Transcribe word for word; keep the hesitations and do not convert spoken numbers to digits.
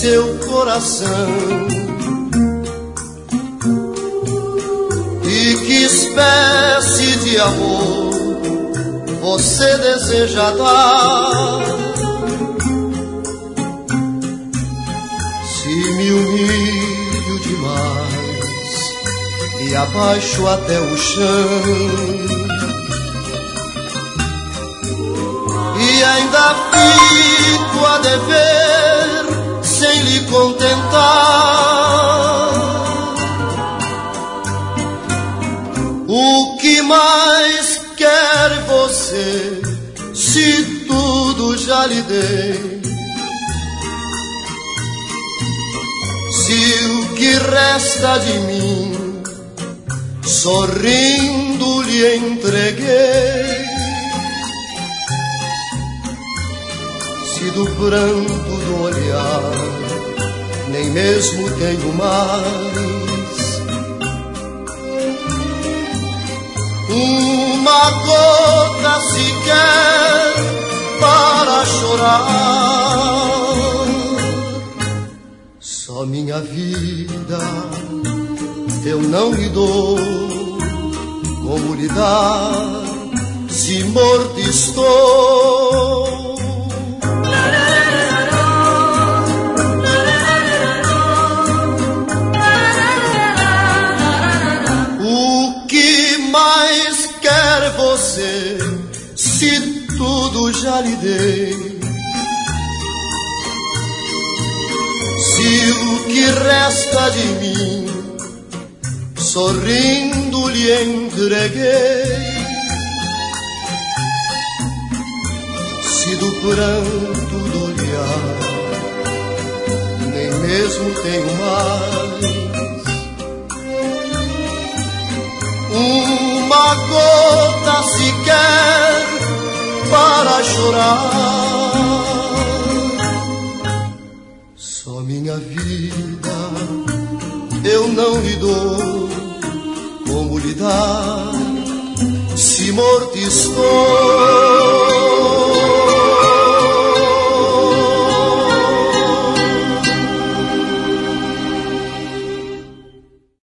seu coração. E que espécie de amor você deseja dar? Se me humilho demais, me abaixo até o chão, e ainda fico a dever sem lhe contentar. O que mais quer você, se tudo já lhe dei? Se o que resta de mim, sorrindo lhe entreguei? Se do pranto do olhar nem mesmo tenho mais uma gota sequer para chorar, só minha vida eu não lhe dou. Como lhe dar se morto estou? O que mais quer você, se tudo já lhe dei? Se o que resta de mim, sorrindo lhe entreguei? Se do pranto do olhar nem mesmo tenho mais uma gota sequer para chorar, só minha vida eu não lhe dou. Como lhe dar se morto estou?